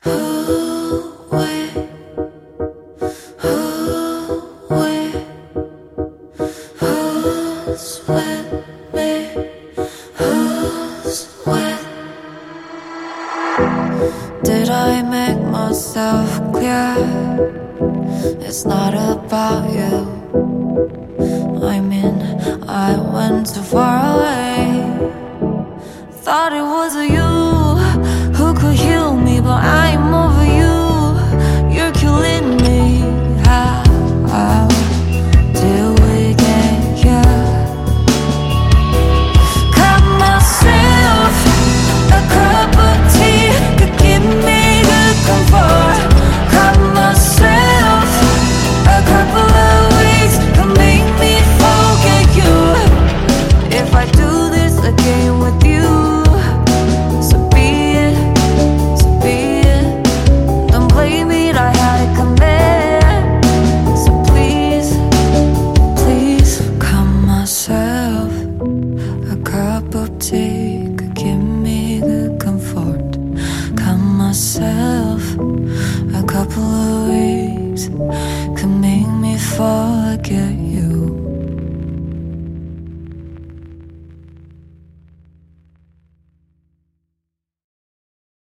Who's with me? Who's with? Did I make myself clear? It's not about you. I mean, I went too far away. Thought it was you who could heal me, but I'm over you. You're killing me. How did we get here? Got myself a cup of tea to give me good comfort. Got myself a couple of weeks to make me forget you. If I do this again with you, so be it, so be it. Don't blame me, I had it coming. So please, please, cut myself a cup of tea could give me good comfort. Cut myself a couple of weeks could make me forget